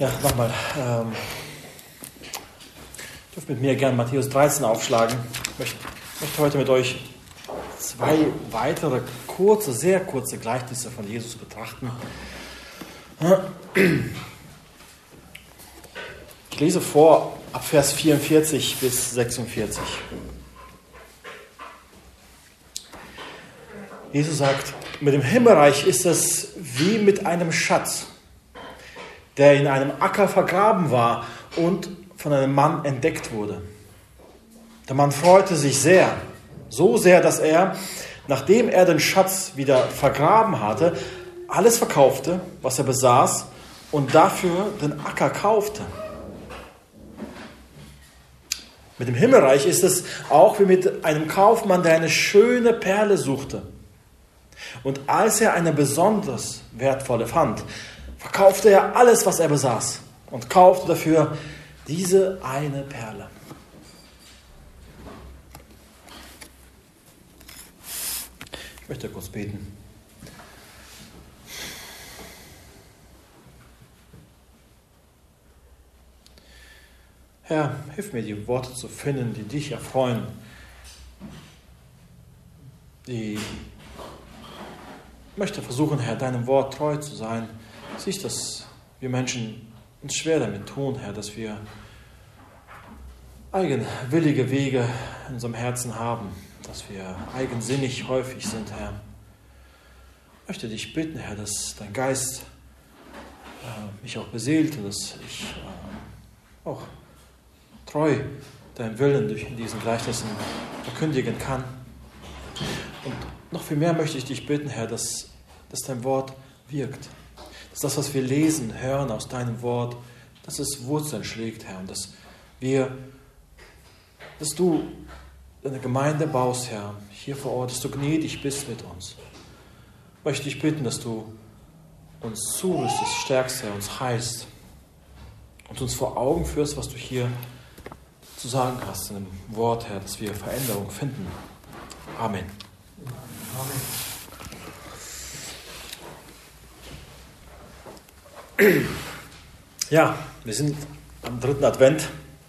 Ja, nochmal. Ihr dürft mit mir gerne Matthäus 13 aufschlagen. Ich möchte heute mit euch zwei weitere sehr kurze Gleichnisse von Jesus betrachten. Ich lese vor ab Vers 44 bis 46. Jesus sagt, mit dem Himmelreich ist es wie mit einem Schatz, der in einem Acker vergraben war und von einem Mann entdeckt wurde. Der Mann freute sich sehr, so sehr, dass er, nachdem er den Schatz wieder vergraben hatte, alles verkaufte, was er besaß, und dafür den Acker kaufte. Mit dem Himmelreich ist es auch wie mit einem Kaufmann, der eine schöne Perle suchte. Und als er eine besonders wertvolle fand, verkaufte er alles, was er besaß, und kaufte dafür diese eine Perle. Ich möchte kurz beten. Herr, hilf mir, die Worte zu finden, die dich erfreuen, Ich möchte versuchen, Herr, deinem Wort treu zu sein. Siehst, dass wir Menschen uns schwer damit tun, Herr, dass wir eigenwillige Wege in unserem Herzen haben, dass wir eigensinnig häufig sind, Herr. Ich möchte dich bitten, Herr, dass dein Geist mich auch beseelt und dass ich auch treu deinen Willen durch diesen Gleichnissen verkündigen kann. Und noch viel mehr möchte ich dich bitten, Herr, dass dein Wort wirkt. Dass das, was wir lesen, hören aus deinem Wort, dass es Wurzeln schlägt, Herr. Und dass du deine Gemeinde baust, Herr, hier vor Ort, dass du gnädig bist mit uns. Ich möchte dich bitten, dass du uns zurüstest, stärkst, Herr, uns heilst und uns vor Augen führst, was du hier zu sagen hast in dem Wort, Herr, dass wir Veränderung finden. Amen. Ja, wir sind am 3. Advent.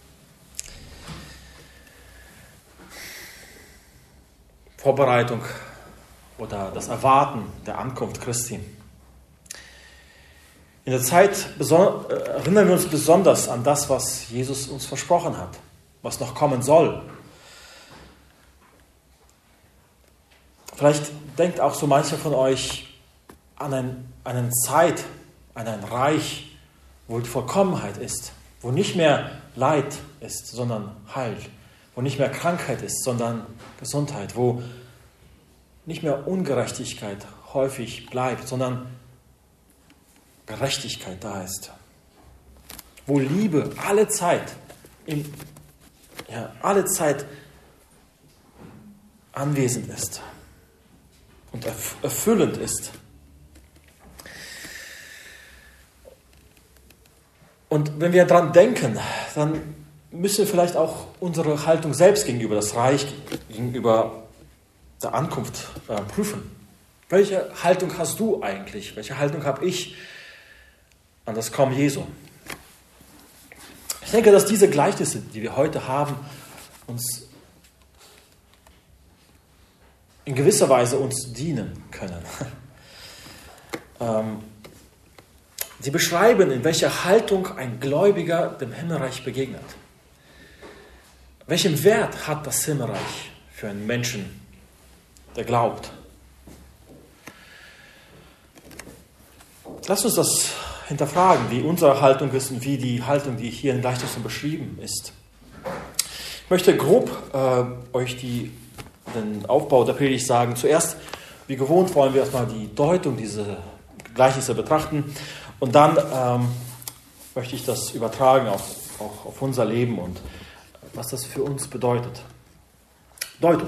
Vorbereitung oder das Erwarten der Ankunft Christi. In der Zeit erinnern wir uns besonders an das, was Jesus uns versprochen hat, was noch kommen soll. Vielleicht denkt auch so mancher von euch an eine Zeit, an ein Reich, wo die Vollkommenheit ist, wo nicht mehr Leid ist, sondern Heil, wo nicht mehr Krankheit ist, sondern Gesundheit, wo nicht mehr Ungerechtigkeit häufig bleibt, sondern Gerechtigkeit da ist, wo Liebe alle Zeit anwesend ist und erfüllend ist. Und wenn wir daran denken, dann müssen wir vielleicht auch unsere Haltung selbst gegenüber das Reich, gegenüber der Ankunft prüfen. Welche Haltung hast du eigentlich? Welche Haltung habe ich an das Kommen Jesu? Ich denke, dass diese Gleichnisse, die wir heute haben, uns in gewisser Weise uns dienen können. Sie beschreiben, in welcher Haltung ein Gläubiger dem Himmelreich begegnet. Welchen Wert hat das Himmelreich für einen Menschen, der glaubt? Lass uns das hinterfragen, wie unsere Haltung ist und wie die Haltung, die hier in Gleichnissen beschrieben ist. Ich möchte grob euch den Aufbau der Predigt sagen. Zuerst, wie gewohnt, wollen wir erstmal die Deutung dieser Gleichnisse betrachten und dann möchte ich das übertragen auch auf unser Leben und was das für uns bedeutet. Deutung.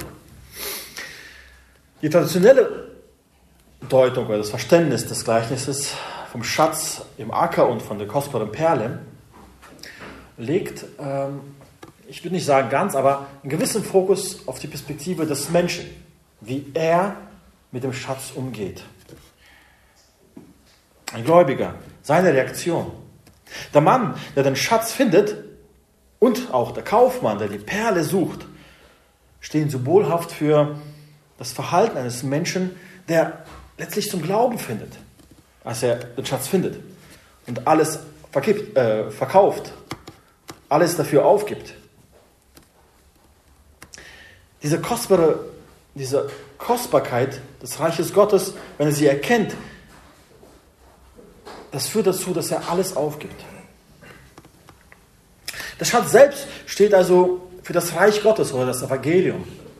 Die traditionelle Deutung oder das Verständnis des Gleichnisses vom Schatz im Acker und von der kostbaren Perle legt, ich würde nicht sagen ganz, aber einen gewissen Fokus auf die Perspektive des Menschen, wie er mit dem Schatz umgeht. Ein Gläubiger, seine Reaktion. Der Mann, der den Schatz findet, und auch der Kaufmann, der die Perle sucht, stehen symbolhaft für das Verhalten eines Menschen, der letztlich zum Glauben findet, als er den Schatz findet und alles verkauft, alles dafür aufgibt. Diese Kostbarkeit des Reiches Gottes, wenn er sie erkennt, das führt dazu, dass er alles aufgibt. Der Schatz selbst steht also für das Reich Gottes oder das Evangelium.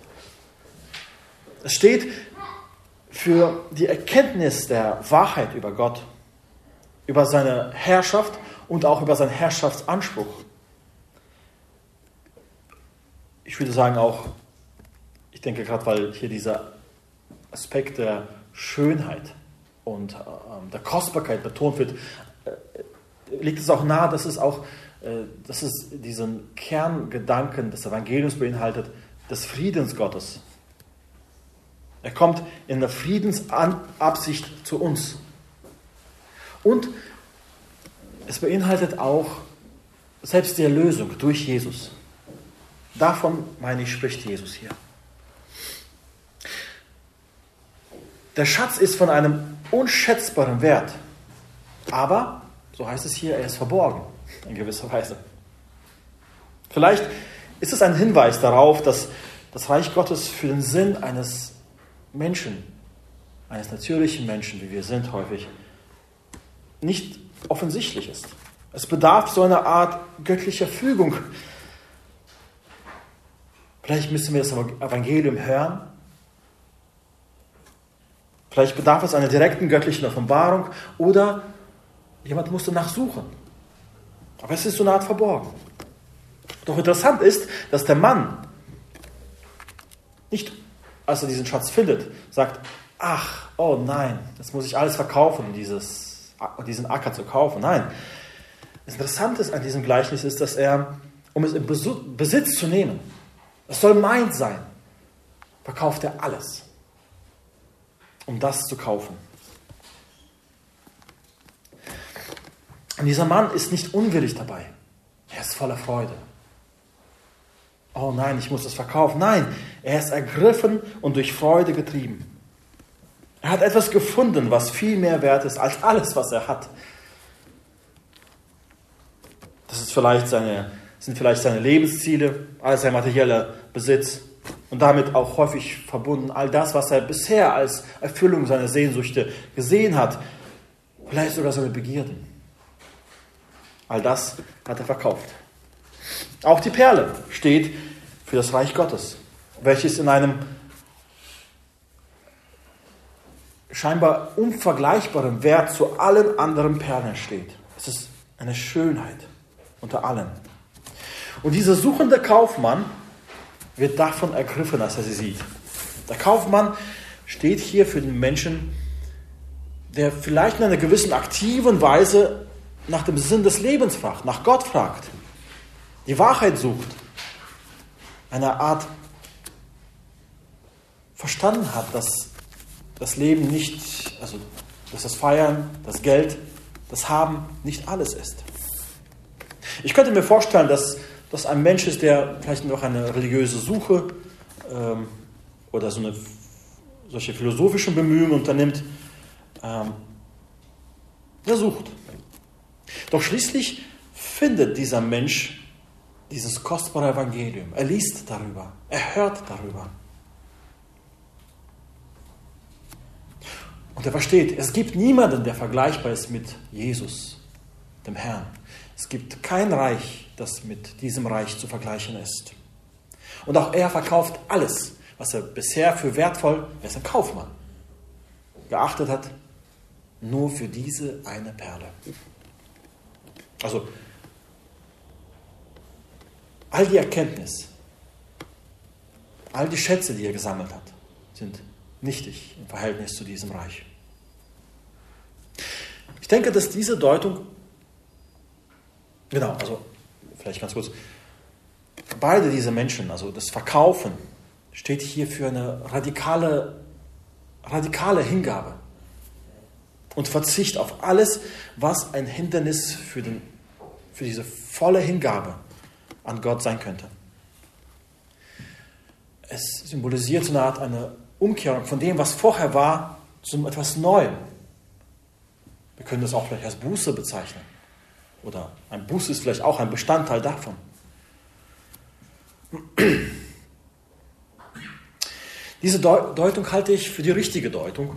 Es steht für die Erkenntnis der Wahrheit über Gott, über seine Herrschaft und auch über seinen Herrschaftsanspruch. Ich würde sagen auch, ich denke gerade, weil hier dieser Aspekt der Schönheit und der Kostbarkeit betont wird, liegt es auch nahe, dass es diesen Kerngedanken des Evangeliums beinhaltet, des Friedens Gottes. Er kommt in der Friedensabsicht zu uns. Und es beinhaltet auch selbst die Erlösung durch Jesus. Davon, meine ich, spricht Jesus hier. Der Schatz ist von einem unschätzbaren Wert, aber, so heißt es hier, er ist verborgen, in gewisser Weise. Vielleicht ist es ein Hinweis darauf, dass das Reich Gottes für den Sinn eines Menschen, eines natürlichen Menschen, wie wir sind häufig, nicht offensichtlich ist. Es bedarf so einer Art göttlicher Fügung. Vielleicht müssen wir das Evangelium hören. Vielleicht bedarf es einer direkten göttlichen Offenbarung oder jemand muss danach suchen. Aber es ist so eine Art verborgen. Doch interessant ist, dass der Mann nicht, als er diesen Schatz findet, sagt, ach, oh nein, jetzt muss ich alles verkaufen, diesen Acker zu kaufen. Nein, das Interessante an diesem Gleichnis ist, dass er, um es in Besitz zu nehmen, es soll mein sein, verkauft er alles, um das zu kaufen. Und dieser Mann ist nicht unwillig dabei. Er ist voller Freude. Oh nein, ich muss es verkaufen. Nein, er ist ergriffen und durch Freude getrieben. Er hat etwas gefunden, was viel mehr wert ist als alles, was er hat. Das sind vielleicht seine Lebensziele, all sein materieller Besitz und damit auch häufig verbunden all das, was er bisher als Erfüllung seiner Sehnsüchte gesehen hat, vielleicht sogar seine Begierden. All das hat er verkauft. Auch die Perle steht für das Reich Gottes, welches in einem scheinbar unvergleichbaren Wert zu allen anderen Perlen steht. Es ist eine Schönheit unter allen. Und dieser suchende Kaufmann wird davon ergriffen, als er sie sieht. Der Kaufmann steht hier für den Menschen, der vielleicht in einer gewissen aktiven Weise nach dem Sinn des Lebens fragt, nach Gott fragt, die Wahrheit sucht, eine Art verstanden hat, dass das Leben nicht, also dass das Feiern, das Geld, das Haben nicht alles ist. Ich könnte mir vorstellen, dass das ein Mensch ist, der vielleicht noch eine religiöse Suche oder solche philosophischen Bemühungen unternimmt. Er sucht. Doch schließlich findet dieser Mensch dieses kostbare Evangelium. Er liest darüber, er hört darüber. Und er versteht, es gibt niemanden, der vergleichbar ist mit Jesus, dem Herrn. Es gibt kein Reich, das mit diesem Reich zu vergleichen ist. Und auch er verkauft alles, was er bisher für wertvoll, er ist ein Kaufmann, geachtet hat, nur für diese eine Perle. Also, all die Erkenntnis, all die Schätze, die er gesammelt hat, sind nichtig im Verhältnis zu diesem Reich. Ich denke, dass diese Deutung, vielleicht ganz kurz, beide diese Menschen, also das Verkaufen, steht hier für eine radikale Hingabe und Verzicht auf alles, was ein Hindernis für den für diese volle Hingabe an Gott sein könnte. Es symbolisiert so eine Art eine Umkehrung von dem, was vorher war, zu etwas Neuem. Wir können das auch vielleicht als Buße bezeichnen. Oder ein Buße ist vielleicht auch ein Bestandteil davon. Diese Deutung halte ich für die richtige Deutung.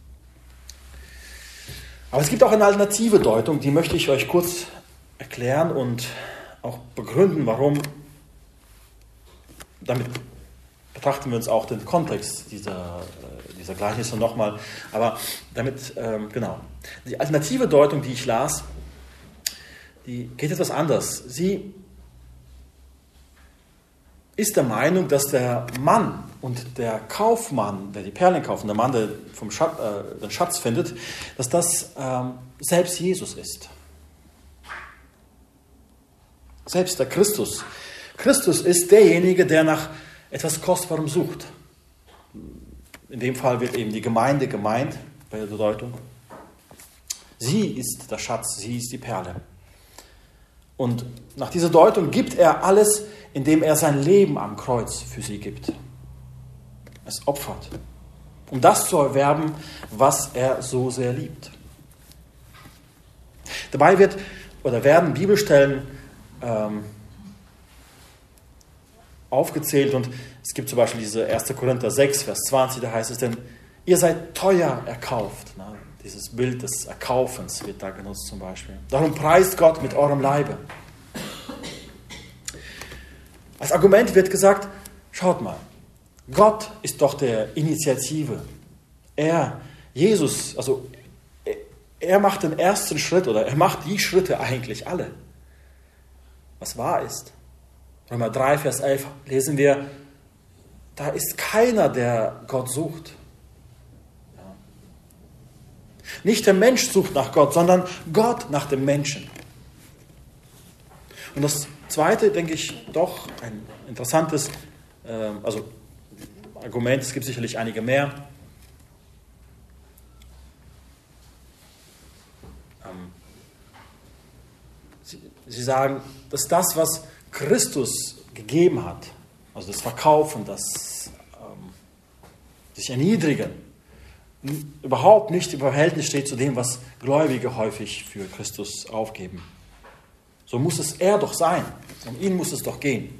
Aber es gibt auch eine alternative Deutung, die möchte ich euch kurz erklären und auch begründen, warum. Damit betrachten wir uns auch den Kontext dieser Gleichnisse nochmal. Aber damit, genau. Die alternative Deutung, die ich las, die geht etwas anders. Sie ist der Meinung, dass der Mann und der Kaufmann, der die Perlen kauft, und der Mann, der den Schatz findet, dass das selbst Jesus ist. Selbst der Christus. Christus ist derjenige, der nach etwas Kostbarem sucht. In dem Fall wird eben die Gemeinde gemeint bei der Bedeutung. Sie ist der Schatz, sie ist die Perle. Und nach dieser Deutung gibt er alles, indem er sein Leben am Kreuz für sie gibt. Es opfert, um das zu erwerben, was er so sehr liebt. Dabei werden Bibelstellen aufgezählt und es gibt zum Beispiel diese 1. Korinther 6, Vers 20, da heißt es denn, ihr seid teuer erkauft. Na, dieses Bild des Erkaufens wird da genutzt zum Beispiel. Darum preist Gott mit eurem Leibe. Als Argument wird gesagt, schaut mal, Gott ist doch der Initiative. Jesus, also er macht den ersten Schritt oder er macht die Schritte eigentlich alle. Was wahr ist. Römer 3, Vers 11 lesen wir, da ist keiner, der Gott sucht. Ja. Nicht der Mensch sucht nach Gott, sondern Gott nach dem Menschen. Und das Zweite, denke ich, doch ein interessantes Argument, es gibt sicherlich einige mehr. Sie sagen, dass das, was Christus gegeben hat, also das Verkaufen, das sich erniedrigen, überhaupt nicht im Verhältnis steht zu dem, was Gläubige häufig für Christus aufgeben. So muss es er doch sein. Um ihn muss es doch gehen.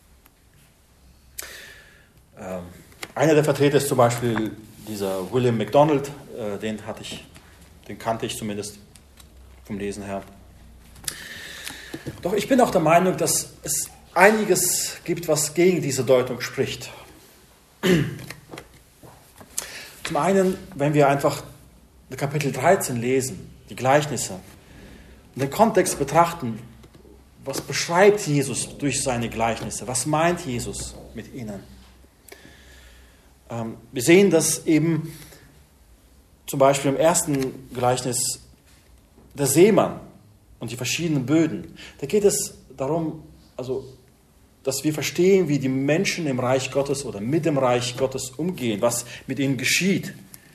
Einer der Vertreter ist zum Beispiel dieser William MacDonald. Den kannte ich zumindest vom Lesen her. Doch ich bin auch der Meinung, dass es einiges gibt, was gegen diese Deutung spricht. Zum einen, wenn wir einfach Kapitel 13 lesen, die Gleichnisse, und den Kontext betrachten, was beschreibt Jesus durch seine Gleichnisse? Was meint Jesus mit ihnen? Wir sehen, dass eben zum Beispiel im ersten Gleichnis der Seemann und die verschiedenen Böden, da geht es darum, also, dass wir verstehen, wie die Menschen im Reich Gottes oder mit dem Reich Gottes umgehen, was mit ihnen geschieht.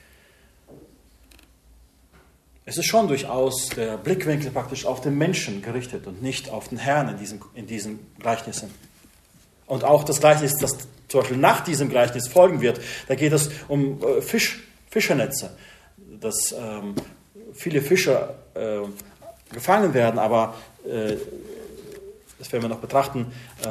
Es ist schon durchaus der Blickwinkel praktisch auf den Menschen gerichtet und nicht auf den Herrn in diesen Gleichnissen. Und auch das Gleichnis, das zum Beispiel nach diesem Gleichnis folgen wird, da geht es um Fischernetze, dass viele Fische gefangen werden, aber das werden wir noch betrachten,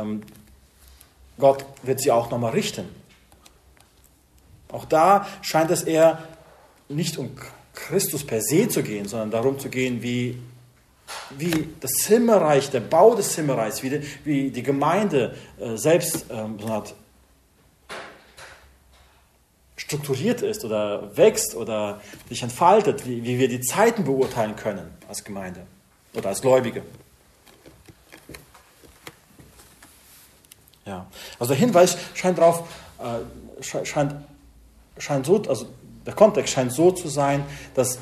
Gott wird sie auch nochmal richten. Auch da scheint es eher nicht um Christus per se zu gehen, sondern darum zu gehen, wie das Himmelreich, der Bau des Himmelreichs, wie die Gemeinde selbst so eine Art strukturiert ist oder wächst oder sich entfaltet, wie wir die Zeiten beurteilen können als Gemeinde oder als Gläubige. Ja, also der Hinweis scheint darauf, scheint so, also der Kontext scheint so zu sein, dass,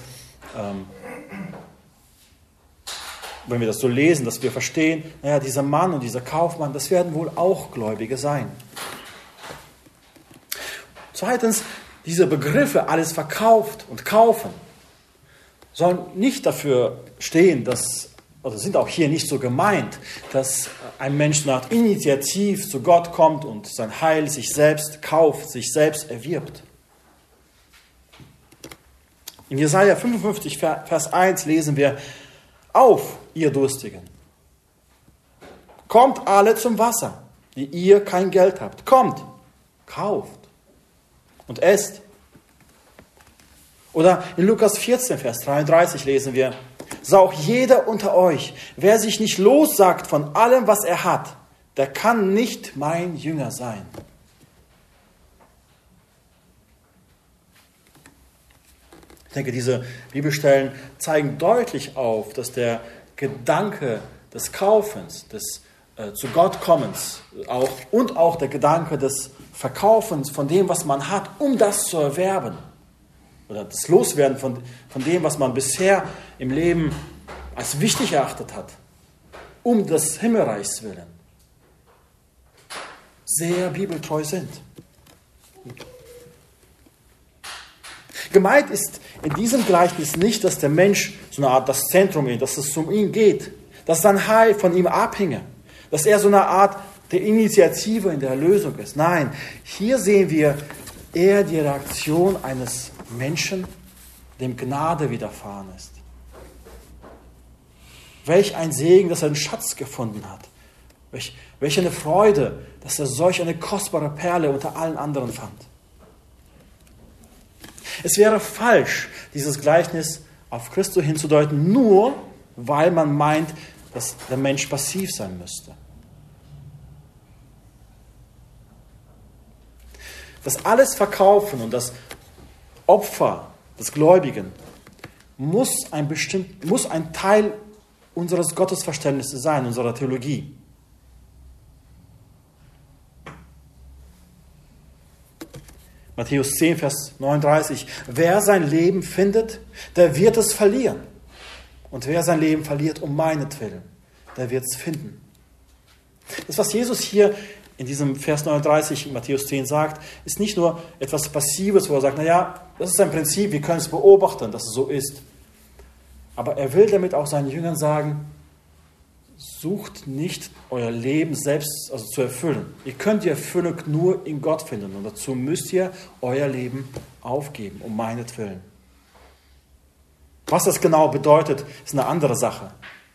wenn wir das so lesen, dass wir verstehen, naja, dieser Mann und dieser Kaufmann, das werden wohl auch Gläubige sein. Zweitens, diese Begriffe, alles verkauft und kaufen, sollen nicht dafür stehen, dass oder sind auch hier nicht so gemeint, dass ein Mensch nach Initiativ zu Gott kommt und sein Heil sich selbst kauft, sich selbst erwirbt. In Jesaja 55, Vers 1 lesen wir: Auf, ihr Durstigen! Kommt alle zum Wasser, die ihr kein Geld habt. Kommt, kauft und esst. Oder in Lukas 14, Vers 33 lesen wir: So auch jeder unter euch, wer sich nicht lossagt von allem, was er hat, der kann nicht mein Jünger sein. Ich denke, diese Bibelstellen zeigen deutlich auf, dass der Gedanke des Kaufens, des zu Gott kommens und auch der Gedanke des Verkaufens von dem, was man hat, um das zu erwerben, oder das Loswerden von dem, was man bisher im Leben als wichtig erachtet hat, um des Himmelreichs willen, sehr bibeltreu sind. Gemeint ist in diesem Gleichnis nicht, dass der Mensch so eine Art das Zentrum ist, dass es um ihn geht, dass sein Heil von ihm abhinge, dass er so eine Art der Initiative in der Erlösung ist. Nein, hier sehen wir eher die Reaktion eines Menschen, dem Gnade widerfahren ist. Welch ein Segen, dass er einen Schatz gefunden hat. Welch eine Freude, dass er solch eine kostbare Perle unter allen anderen fand. Es wäre falsch, dieses Gleichnis auf Christus hinzudeuten, nur weil man meint, dass der Mensch passiv sein müsste. Das alles Verkaufen und das Opfer des Gläubigen muss ein Teil unseres Gottesverständnisses sein, unserer Theologie. Matthäus 10, Vers 39. Wer sein Leben findet, der wird es verlieren. Und wer sein Leben verliert um meinetwillen, der wird es finden. Das, was Jesus hier in diesem Vers 39 in Matthäus 10 sagt, ist nicht nur etwas Passives, wo er sagt, naja, das ist ein Prinzip, wir können es beobachten, dass es so ist. Aber er will damit auch seinen Jüngern sagen, sucht nicht euer Leben selbst zu erfüllen. Ihr könnt die Erfüllung nur in Gott finden und dazu müsst ihr euer Leben aufgeben, um meinetwillen. Was das genau bedeutet, ist eine andere Sache.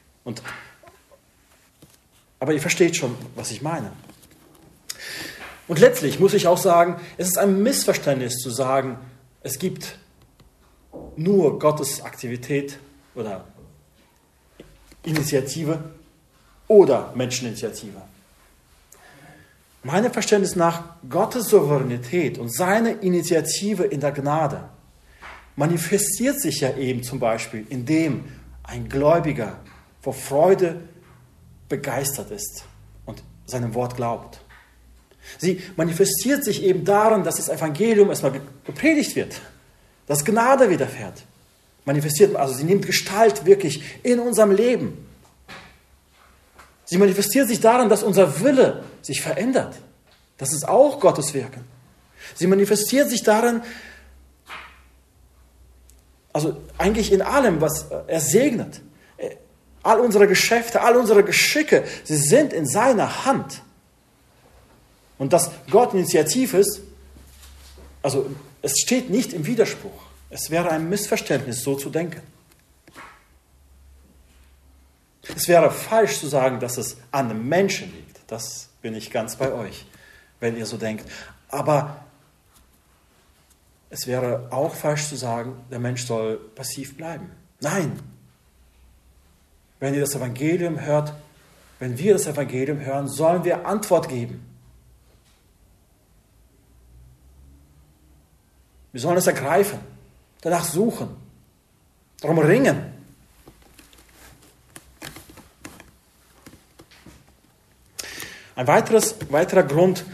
Aber ihr versteht schon, was ich meine. Und letztlich muss ich auch sagen, es ist ein Missverständnis zu sagen, es gibt nur Gottes Aktivität oder Initiative oder Menscheninitiative. Meinem Verständnis nach Gottes Souveränität und seine Initiative in der Gnade manifestiert sich ja eben zum Beispiel, indem ein Gläubiger vor Freude begeistert ist und seinem Wort glaubt. Sie manifestiert sich eben darin, dass das Evangelium erstmal gepredigt wird, dass Gnade widerfährt. Sie nimmt Gestalt wirklich in unserem Leben. Sie manifestiert sich darin, dass unser Wille sich verändert. Das ist auch Gottes Wirken. Sie manifestiert sich darin, also eigentlich in allem, was er segnet. All unsere Geschäfte, all unsere Geschicke, sie sind in seiner Hand. Und dass Gott initiativ ist, also es steht nicht im Widerspruch. Es wäre ein Missverständnis, so zu denken. Es wäre falsch zu sagen, dass es an einem Menschen liegt. Das bin ich ganz bei euch, wenn ihr so denkt. Aber es wäre auch falsch zu sagen, der Mensch soll passiv bleiben. Nein. Wenn ihr das Evangelium hört, wenn wir das Evangelium hören, sollen wir Antwort geben. Wir sollen es ergreifen, danach suchen, darum ringen. Ein weiterer Grund,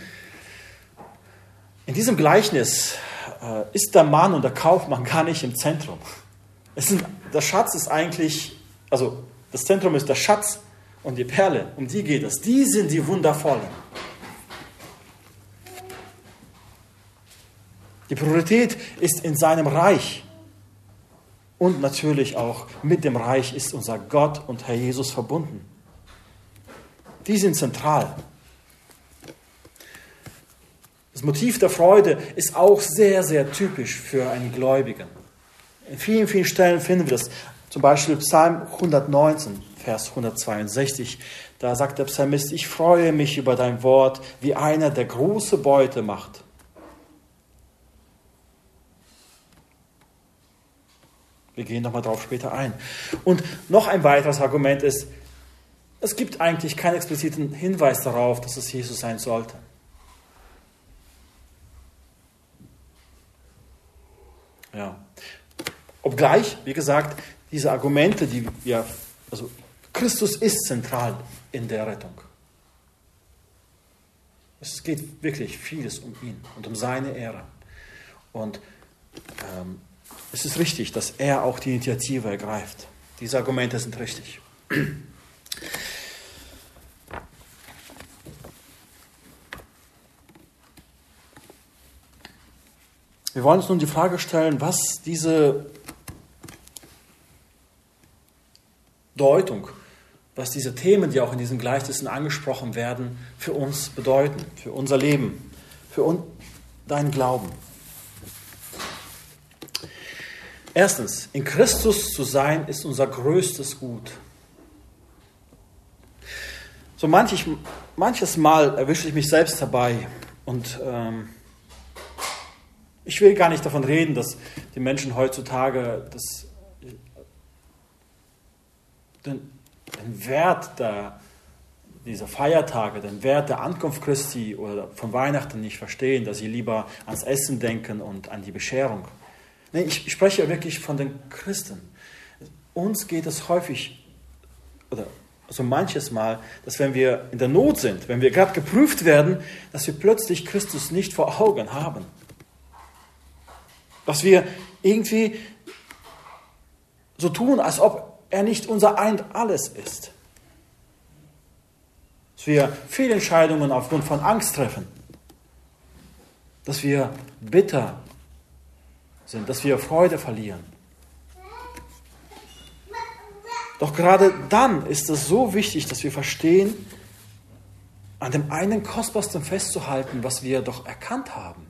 in diesem Gleichnis ist der Mann und der Kaufmann gar nicht im Zentrum. Der Schatz ist eigentlich, also das Zentrum ist der Schatz und die Perle, um die geht es. Die sind die Wundervollen. Die Priorität ist in seinem Reich. und natürlich auch mit dem Reich ist unser Gott und Herr Jesus verbunden. Die sind zentral. Das Motiv der Freude ist auch sehr, sehr typisch für einen Gläubigen. In vielen, vielen Stellen finden wir das. Zum Beispiel Psalm 119, Vers 162. Da sagt der Psalmist, ich freue mich über dein Wort, wie einer, der große Beute macht. Wir gehen nochmal darauf später ein. Und noch ein weiteres Argument ist, es gibt eigentlich keinen expliziten Hinweis darauf, dass es Jesus sein sollte. Ja. Obgleich, wie gesagt, diese Argumente, also Christus ist zentral in der Rettung. Es geht wirklich vieles um ihn und um seine Ehre. Und es ist richtig, dass er auch die Initiative ergreift. Diese Argumente sind richtig. Wir wollen uns nun die Frage stellen, was diese Deutung, was diese Themen, die auch in diesen Gleichnissen angesprochen werden, für uns bedeuten, für unser Leben, für deinen Glauben. Erstens, in Christus zu sein, ist unser größtes Gut. So manches Mal erwische ich mich selbst dabei und ich will gar nicht davon reden, dass die Menschen heutzutage den Wert dieser Feiertage, den Wert der Ankunft Christi oder von Weihnachten nicht verstehen, dass sie lieber ans Essen denken und an die Bescherung. Nee, ich spreche wirklich von den Christen. Uns geht es häufig, oder so manches Mal, dass wenn wir in der Not sind, wenn wir gerade geprüft werden, dass wir plötzlich Christus nicht vor Augen haben. Dass wir irgendwie so tun, als ob er nicht unser Ein alles ist. Dass wir Fehlentscheidungen aufgrund von Angst treffen. Dass wir bitter sind, dass wir Freude verlieren. Doch gerade dann ist es so wichtig, dass wir verstehen, an dem einen Kostbarsten festzuhalten, was wir doch erkannt haben.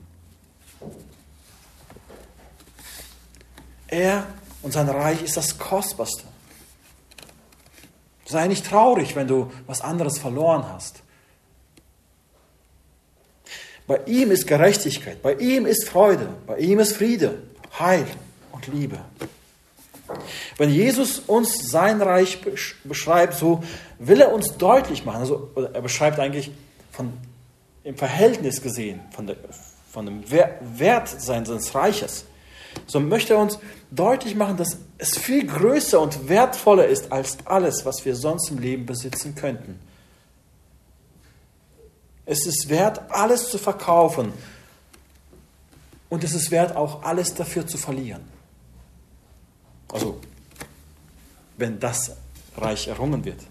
Er und sein Reich ist das Kostbarste. Sei nicht traurig, wenn du was anderes verloren hast. Bei ihm ist Gerechtigkeit, bei ihm ist Freude, bei ihm ist Friede, Heil und Liebe. Wenn Jesus uns sein Reich beschreibt, so will er uns deutlich machen, also er beschreibt eigentlich im Verhältnis gesehen, von dem Wert seines Reiches, so möchte er uns deutlich machen, dass es viel größer und wertvoller ist als alles, was wir sonst im Leben besitzen könnten. Es ist wert, alles zu verkaufen und es ist wert, auch alles dafür zu verlieren. Also, wenn das Reich errungen wird.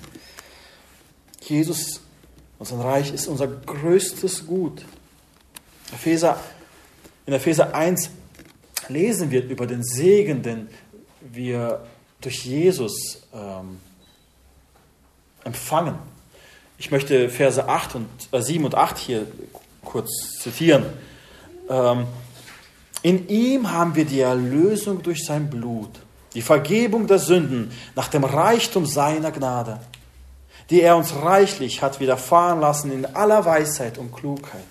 Jesus, unser Reich, ist unser größtes Gut. In Epheser 1 lesen wir über den Segen, den wir durch Jesus empfangen. Ich möchte Verse 7 und 8 hier kurz zitieren. In ihm haben wir die Erlösung durch sein Blut, die Vergebung der Sünden nach dem Reichtum seiner Gnade, die er uns reichlich hat widerfahren lassen in aller Weisheit und Klugheit.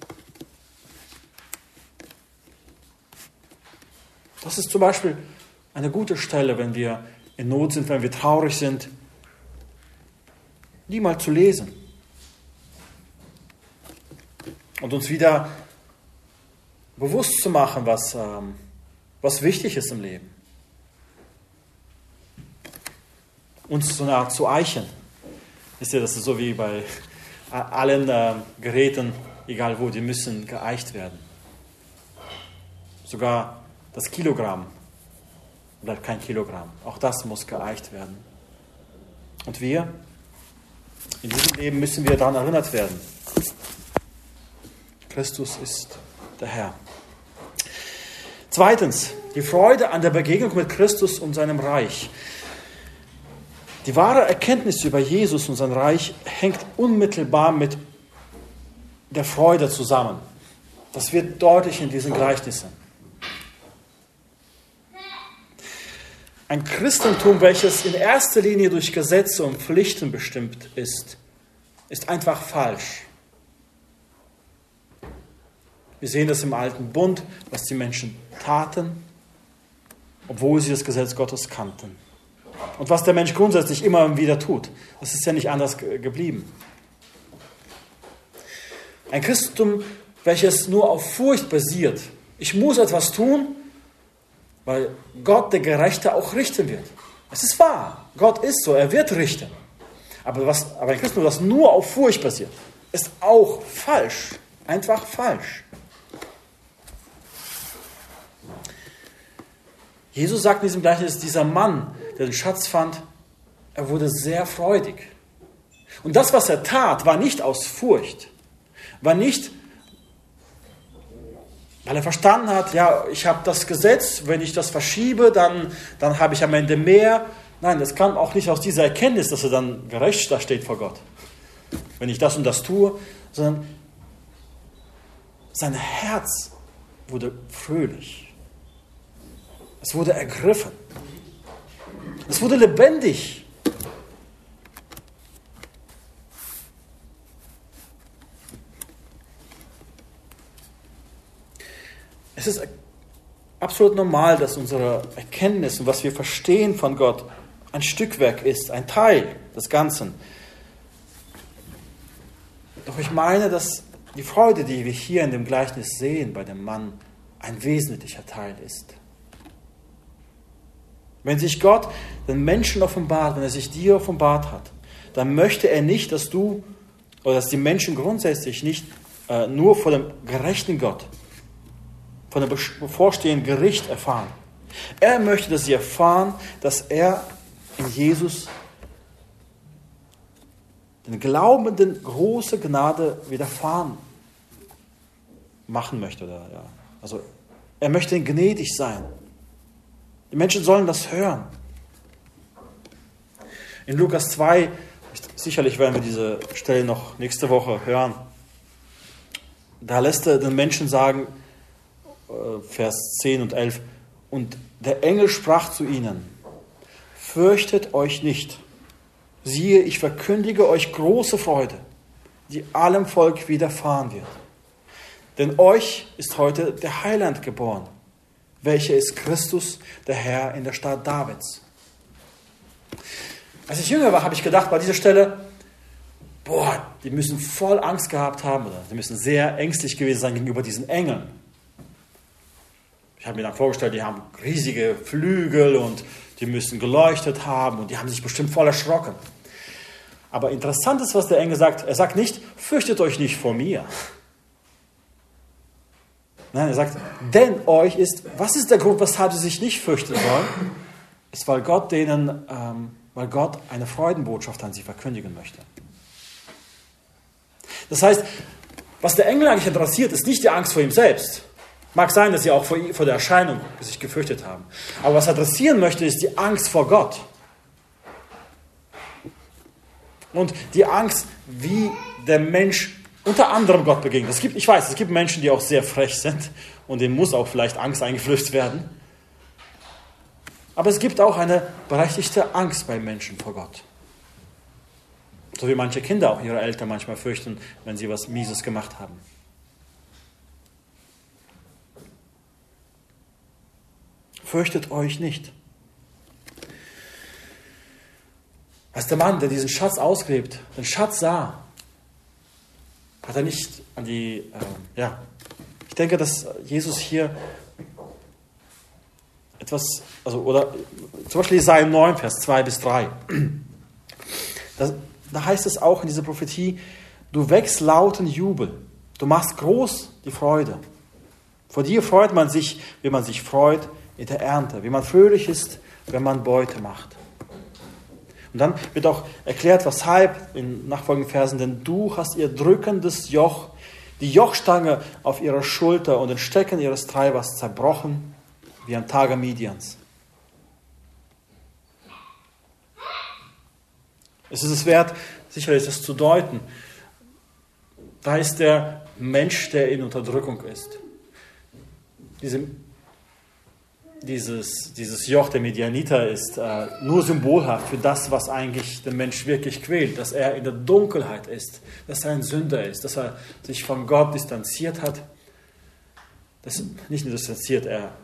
Das ist zum Beispiel eine gute Stelle, wenn wir in Not sind, wenn wir traurig sind, die mal zu lesen und uns wieder bewusst zu machen, was wichtig ist im Leben. Uns so eine Art zu eichen. Wisst ihr, das ist so wie bei allen Geräten, egal wo, die müssen geeicht werden. Sogar das Kilogramm bleibt kein Kilogramm. Auch das muss geeicht werden. Und wir, in diesem Leben müssen wir daran erinnert werden. Christus ist der Herr. Zweitens, Die Freude an der Begegnung mit Christus und seinem Reich. Die wahre Erkenntnis über Jesus und sein Reich hängt unmittelbar mit der Freude zusammen. Das wird deutlich in diesen Gleichnissen. Ein Christentum, welches in erster Linie durch Gesetze und Pflichten bestimmt ist, ist einfach falsch. Wir sehen das im Alten Bund, was die Menschen taten, obwohl sie das Gesetz Gottes kannten. Und was der Mensch grundsätzlich immer wieder tut. Das ist ja nicht anders geblieben. Ein Christentum, welches nur auf Furcht basiert. Ich muss etwas tun, weil Gott, der Gerechte, auch richten wird. Es ist wahr. Gott ist so, er wird richten. Aber ein Christentum, das nur auf Furcht basiert, ist auch falsch. Einfach falsch. Jesus sagt in diesem Gleichnis, dieser Mann, der den Schatz fand, er wurde sehr freudig. Und das, was er tat, war nicht aus Furcht. War nicht, weil er verstanden hat, ja, ich habe das Gesetz, wenn ich das verschiebe, dann habe ich am Ende mehr. Nein, das kam auch nicht aus dieser Erkenntnis, dass er dann gerecht da steht vor Gott. Wenn ich das und das tue, sondern sein Herz wurde fröhlich. Es wurde ergriffen. Es wurde lebendig. Es ist absolut normal, dass unsere Erkenntnis und was wir verstehen von Gott ein Stückwerk ist, ein Teil des Ganzen. Doch ich meine, dass die Freude, die wir hier in dem Gleichnis sehen bei dem Mann, ein wesentlicher Teil ist. Wenn sich Gott den Menschen offenbart, wenn er sich dir offenbart hat, dann möchte er nicht, dass du oder dass die Menschen grundsätzlich nicht nur vor dem gerechten Gott, von dem bevorstehenden Gericht erfahren. Er möchte, dass sie erfahren, dass er in Jesus den Glaubenden große Gnade widerfahren machen möchte. Also er möchte gnädig sein. Die Menschen sollen das hören. In Lukas 2, sicherlich werden wir diese Stelle noch nächste Woche hören, da lässt er den Menschen sagen, Vers 10 und 11, und der Engel sprach zu ihnen, fürchtet euch nicht, siehe, ich verkündige euch große Freude, die allem Volk widerfahren wird. Denn euch ist heute der Heiland geboren, welcher ist Christus, der Herr in der Stadt Davids. Als ich jünger war, habe ich gedacht, bei dieser Stelle, die müssen voll Angst gehabt haben, oder die müssen sehr ängstlich gewesen sein gegenüber diesen Engeln. Ich habe mir dann vorgestellt, die haben riesige Flügel und die müssen geleuchtet haben und die haben sich bestimmt voll erschrocken. Aber interessant ist, was der Engel sagt. Er sagt nicht, fürchtet euch nicht vor mir. Nein, er sagt, denn euch ist, was ist der Grund, weshalb sie sich nicht fürchten sollen? Ist, weil Gott eine Freudenbotschaft an sie verkündigen möchte. Das heißt, was der Engel eigentlich interessiert, ist nicht die Angst vor ihm selbst. Mag sein, dass sie auch vor der Erscheinung sich gefürchtet haben. Aber was er adressieren möchte, ist die Angst vor Gott. Und die Angst, wie der Mensch unter anderem Gott begegnet. Ich weiß, es gibt Menschen, die auch sehr frech sind und denen muss auch vielleicht Angst eingeflößt werden. Aber es gibt auch eine berechtigte Angst bei Menschen vor Gott. So wie manche Kinder auch ihre Eltern manchmal fürchten, wenn sie was Mieses gemacht haben. Fürchtet euch nicht. Als der Mann, der diesen Schatz ausgräbt, den Schatz sah, hat er nicht an die, ich denke, dass Jesus hier etwas, oder zum Beispiel Jesaja 9, Vers 2 bis 3. Da heißt es auch in dieser Prophetie, du wächst lauten Jubel, du machst groß die Freude. Vor dir freut man sich, wie man sich freut in der Ernte, wie man fröhlich ist, wenn man Beute macht. Und dann wird auch erklärt, weshalb in nachfolgenden Versen, denn du hast ihr drückendes Joch, die Jochstange auf ihrer Schulter und den Stecken ihres Treibers zerbrochen wie am Tage Midians. Es ist es wert, sicherlich das zu deuten. Da ist der Mensch, der in Unterdrückung ist. Dieses Joch der Midianiter ist nur symbolhaft für das, was eigentlich den Mensch wirklich quält. Dass er in der Dunkelheit ist, dass er ein Sünder ist, dass er sich von Gott distanziert hat. Nicht nur distanziert, er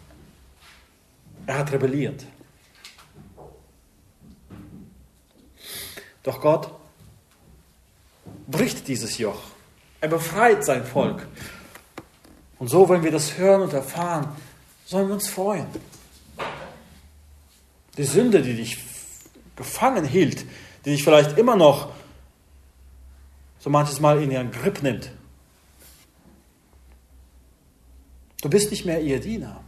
hat rebelliert. Doch Gott bricht dieses Joch. Er befreit sein Volk. Und so, wenn wir das hören und erfahren, sollen wir uns freuen. Die Sünde, die dich gefangen hielt, die dich vielleicht immer noch so manches Mal in ihren Griff nimmt. Du bist nicht mehr ihr Diener,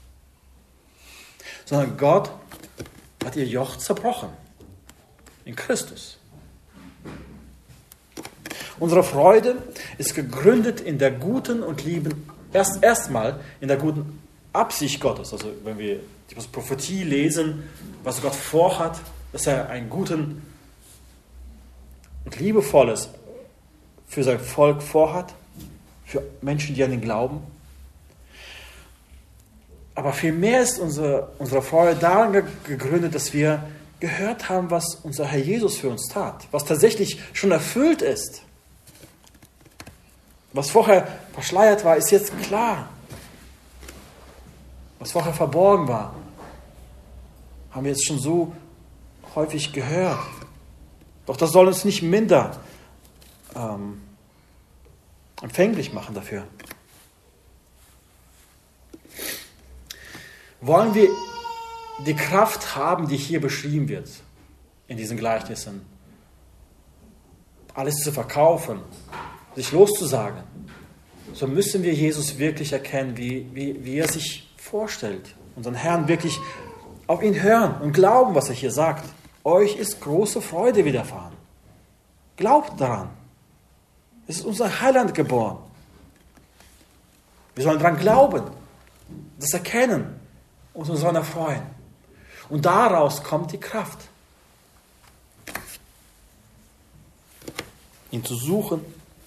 sondern Gott hat ihr Joch zerbrochen. In Christus. Unsere Freude ist gegründet in der guten und lieben, erstmal in der guten Absicht Gottes. Also wenn wir die Prophetie lesen, was Gott vorhat, dass er einen guten und liebevolles für sein Volk vorhat, für Menschen, die an ihn glauben. Aber vielmehr ist unsere Freude daran gegründet, dass wir gehört haben, was unser Herr Jesus für uns tat, was tatsächlich schon erfüllt ist. Was vorher verschleiert war, ist jetzt klar. Was vorher verborgen war, haben wir jetzt schon so häufig gehört. Doch das soll uns nicht minder empfänglich machen dafür. Wollen wir die Kraft haben, die hier beschrieben wird, in diesen Gleichnissen, alles zu verkaufen, sich loszusagen, so müssen wir Jesus wirklich erkennen, wie er sich vorstellt, unseren Herrn wirklich auf ihn hören und glauben, was er hier sagt. Euch ist große Freude widerfahren. Glaubt daran. Es ist unser Heiland geboren. Wir sollen daran glauben, das erkennen und uns daran erfreuen. Und daraus kommt die Kraft, ihn zu suchen,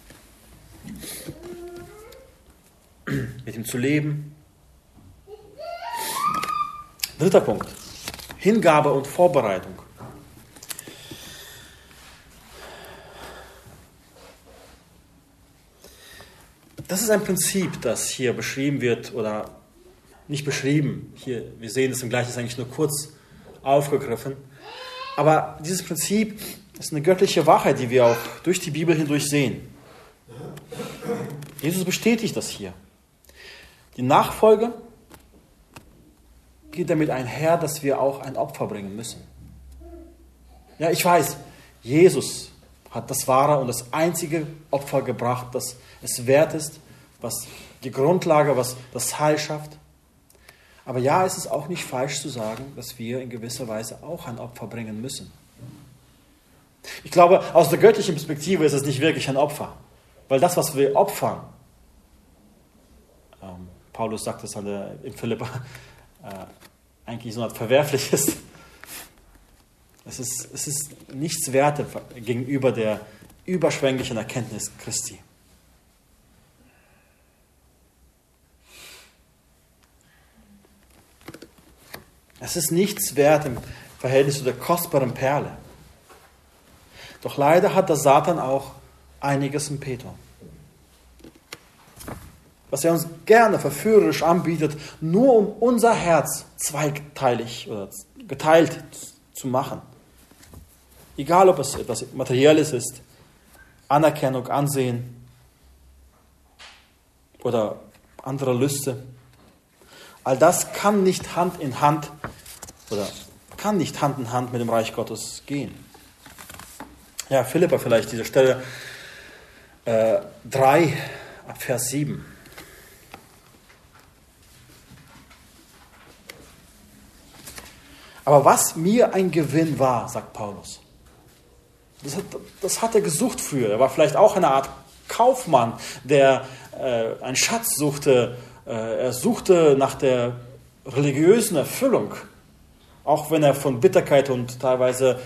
mit ihm zu leben. Dritter Punkt, Hingabe und Vorbereitung. Das ist ein Prinzip, das hier beschrieben wird oder nicht beschrieben. Hier, wir sehen es im Gleichnis eigentlich nur kurz aufgegriffen. Aber dieses Prinzip ist eine göttliche Wahrheit, die wir auch durch die Bibel hindurch sehen. Jesus bestätigt das hier. Die Nachfolge geht damit einher, dass wir auch ein Opfer bringen müssen. Ja, ich weiß, Jesus hat das wahre und das einzige Opfer gebracht, das es wert ist, was die Grundlage, was das Heil schafft. Aber ja, es ist auch nicht falsch zu sagen, dass wir in gewisser Weise auch ein Opfer bringen müssen. Ich glaube, aus der göttlichen Perspektive ist es nicht wirklich ein Opfer. Weil das, was wir opfern, Paulus sagt es in Philipper, eigentlich so eine Art verwerflich ist. Es ist nichts wert gegenüber der überschwänglichen Erkenntnis Christi. Es ist nichts wert im Verhältnis zu der kostbaren Perle. Doch leider hat der Satan auch einiges im Petto. Was er uns gerne verführerisch anbietet, nur um unser Herz zweiteilig oder geteilt zu machen. Egal, ob es etwas Materielles ist, Anerkennung, Ansehen oder andere Lüste. All das kann nicht Hand in Hand mit dem Reich Gottes gehen. Ja, Philipper vielleicht diese Stelle 3 ab Vers 7. Aber was mir ein Gewinn war, sagt Paulus, das hat er gesucht früher. Er war vielleicht auch eine Art Kaufmann, der einen Schatz suchte. Er suchte nach der religiösen Erfüllung, auch wenn er von Bitterkeit und teilweise,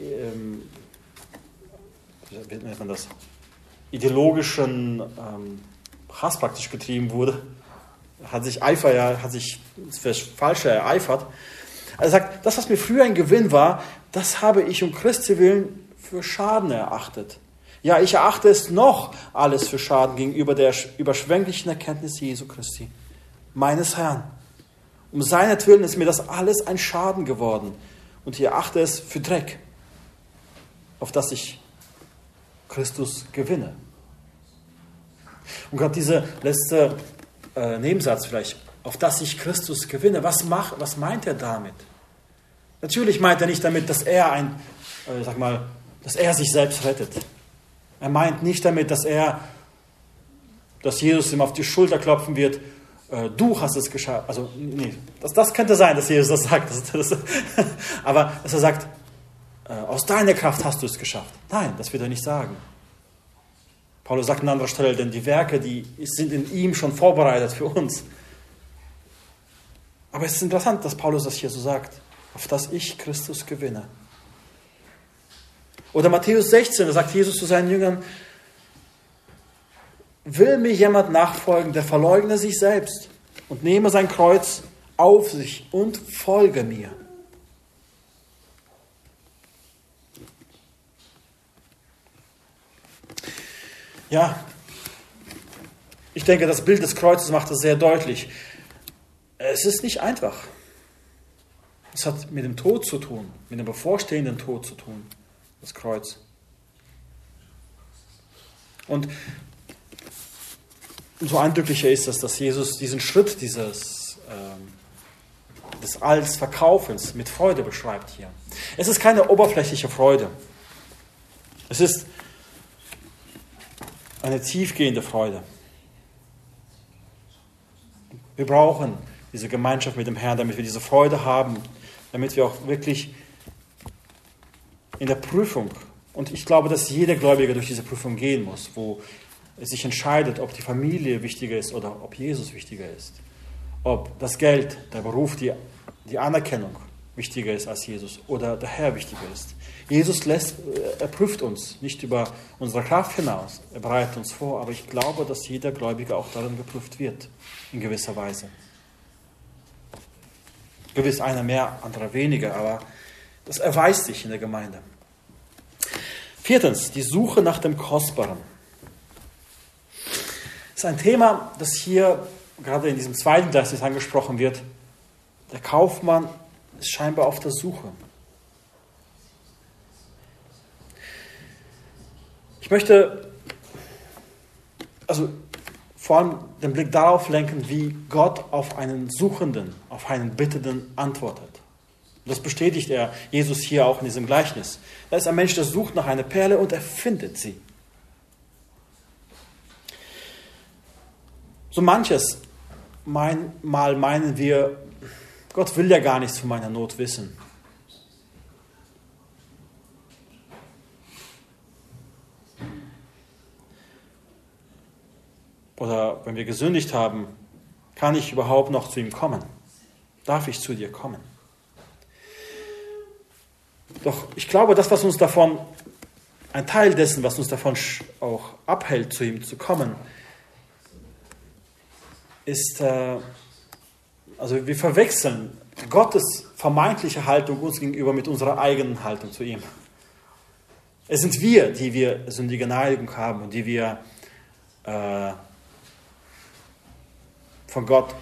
wie nennt man das, ideologischen Hass praktisch getrieben wurde, hat sich fürs Falsche ereifert. Er sagt, das, was mir früher ein Gewinn war, das habe ich um Christi willen für Schaden erachtet. Ja, ich erachte es noch alles für Schaden gegenüber der überschwänglichen Erkenntnis Jesu Christi, meines Herrn. Um seinetwillen ist mir das alles ein Schaden geworden. Und ich erachte es für Dreck, auf das ich Christus gewinne. Und gerade dieser letzte Nebensatz vielleicht, auf das ich Christus gewinne, was meint er damit? Natürlich meint er nicht damit, dass er dass er sich selbst rettet. Er meint nicht damit, dass Jesus ihm auf die Schulter klopfen wird, du hast es geschafft. Also, nee, das könnte sein, dass Jesus das sagt. Aber dass er sagt, aus deiner Kraft hast du es geschafft. Nein, das wird er nicht sagen. Paulus sagt an anderer Stelle, denn die Werke, die sind in ihm schon vorbereitet für uns. Aber es ist interessant, dass Paulus das hier so sagt, auf das ich Christus gewinne. Oder Matthäus 16, da sagt Jesus zu seinen Jüngern, will mir jemand nachfolgen, der verleugne sich selbst und nehme sein Kreuz auf sich und folge mir. Ja, ich denke, das Bild des Kreuzes macht das sehr deutlich. Es ist nicht einfach. Es hat mit dem Tod zu tun, mit dem bevorstehenden Tod zu tun, das Kreuz. Und umso eindrücklicher ist es, dass Jesus diesen Schritt des Alls Verkaufens mit Freude beschreibt hier. Es ist keine oberflächliche Freude. Es ist eine tiefgehende Freude. Wir brauchen diese Gemeinschaft mit dem Herrn, damit wir diese Freude haben, damit wir auch wirklich in der Prüfung, und ich glaube, dass jeder Gläubige durch diese Prüfung gehen muss, wo es sich entscheidet, ob die Familie wichtiger ist oder ob Jesus wichtiger ist. Ob das Geld, der Beruf, die Anerkennung wichtiger ist als Jesus oder der Herr wichtiger ist. Jesus er prüft uns nicht über unsere Kraft hinaus. Er bereitet uns vor, aber ich glaube, dass jeder Gläubige auch darin geprüft wird, in gewisser Weise. Gewiss einer mehr, anderer weniger, aber das erweist sich in der Gemeinde. 4. Die Suche nach dem Kostbaren. Das ist ein Thema, das hier gerade in diesem zweiten Gleichnis angesprochen wird. Der Kaufmann ist scheinbar auf der Suche. Ich möchte vor allem den Blick darauf lenken, wie Gott auf einen Suchenden, auf einen Bittenden antwortet. Und das bestätigt Jesus hier auch in diesem Gleichnis. Da ist ein Mensch, der sucht nach einer Perle und er findet sie. So manches Mal meinen wir, Gott will ja gar nichts von meiner Not wissen. Oder wenn wir gesündigt haben, kann ich überhaupt noch zu ihm kommen? Darf ich zu dir kommen? Doch ich glaube, ein Teil dessen, was uns davon auch abhält, zu ihm zu kommen, ist, wir verwechseln Gottes vermeintliche Haltung uns gegenüber mit unserer eigenen Haltung zu ihm. Es sind wir, die wir sündige Neigung haben und die wir von Gott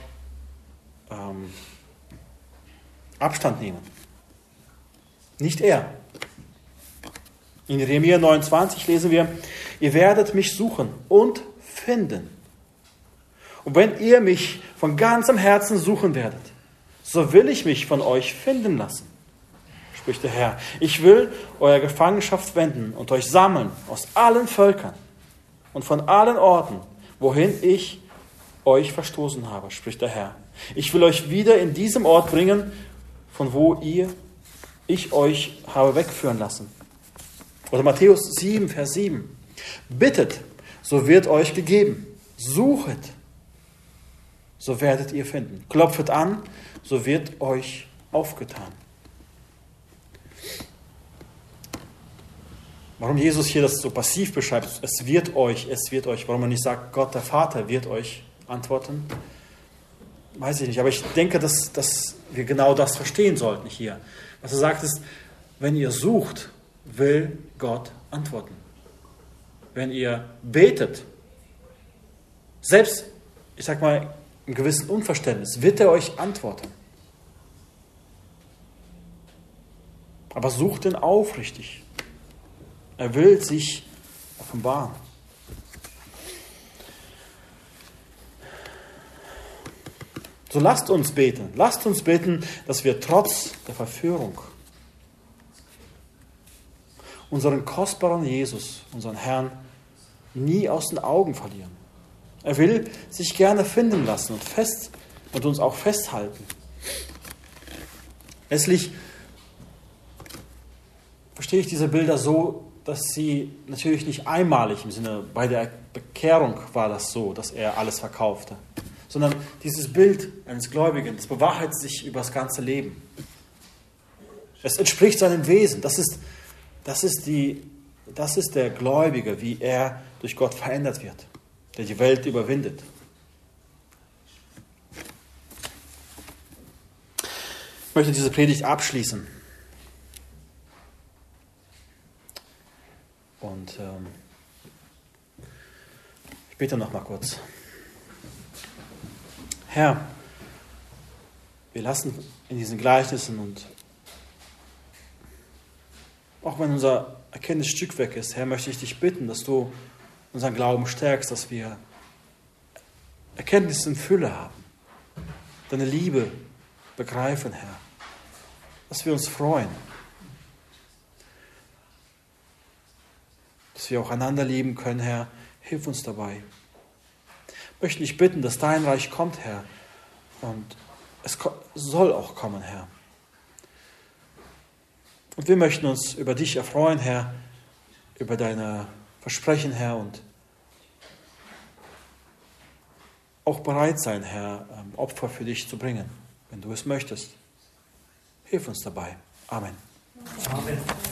Abstand nehmen. Nicht er. In Jeremia 29 lesen wir, ihr werdet mich suchen und finden. Und wenn ihr mich von ganzem Herzen suchen werdet, so will ich mich von euch finden lassen, spricht der Herr. Ich will eure Gefangenschaft wenden und euch sammeln aus allen Völkern und von allen Orten, wohin ich euch verstoßen habe, spricht der Herr. Ich will euch wieder in diesem Ort bringen, von wo ich euch habe wegführen lassen. Oder Matthäus 7, Vers 7. Bittet, so wird euch gegeben. Suchet, so werdet ihr finden. Klopfet an, so wird euch aufgetan. Warum Jesus hier das so passiv beschreibt, es wird euch, warum er nicht sagt, Gott der Vater wird euch antworten, weiß ich nicht. Aber ich denke, dass wir genau das verstehen sollten hier. Was er sagt ist, wenn ihr sucht, will Gott antworten. Wenn ihr betet, selbst, ich sag mal, im gewissen Unverständnis, wird er euch antworten. Aber sucht ihn aufrichtig. Er will sich offenbaren. So lasst uns beten. Lasst uns beten, dass wir trotz der Verführung unseren kostbaren Jesus, unseren Herrn, nie aus den Augen verlieren. Er will sich gerne finden lassen und uns auch festhalten. Letztlich verstehe ich diese Bilder so, dass sie natürlich nicht einmalig im Sinne, bei der Bekehrung war das so, dass er alles verkaufte, sondern dieses Bild eines Gläubigen, das bewahrheitet sich über das ganze Leben. Es entspricht seinem Wesen. Das ist der Gläubige, wie er durch Gott verändert wird, der die Welt überwindet. Ich möchte diese Predigt abschließen. Und ich bete noch mal kurz. Herr, wir lassen in diesen Gleichnissen und auch wenn unser Erkenntnisstück weg ist, Herr, möchte ich dich bitten, dass du unseren Glauben stärkst, dass wir Erkenntnis in Fülle haben, deine Liebe begreifen, Herr, dass wir uns freuen, dass wir auch einander lieben können, Herr, hilf uns dabei. Ich möchte dich bitten, dass dein Reich kommt, Herr, und es soll auch kommen, Herr. Und wir möchten uns über dich erfreuen, Herr, über deine Versprechen, Herr, und auch bereit sein, Herr, Opfer für dich zu bringen, wenn du es möchtest. Hilf uns dabei. Amen. Amen.